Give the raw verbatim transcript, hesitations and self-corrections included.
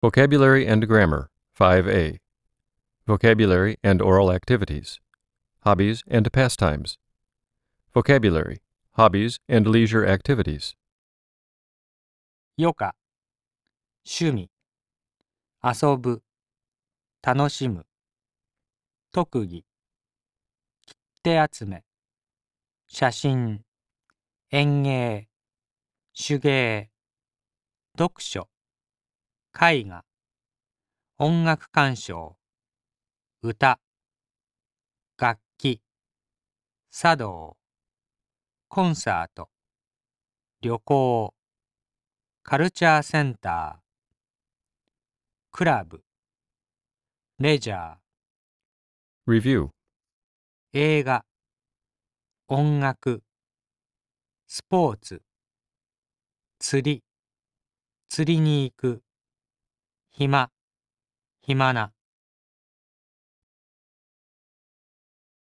Vocabulary and Grammar, five A. Vocabulary and Oral Activities. Hobbies and Pastimes. Vocabulary, Hobbies and Leisure Activities. 余暇、趣味、遊ぶ、楽しむ、特技、切手集め、写真、園芸、手芸、読書、絵画、音楽鑑賞、歌、楽器、茶道、コンサート、旅行、カルチャーセンター、クラブ、レジャー、 Review. 映画、音楽、スポーツ、釣り、釣りに行く、暇、暇な。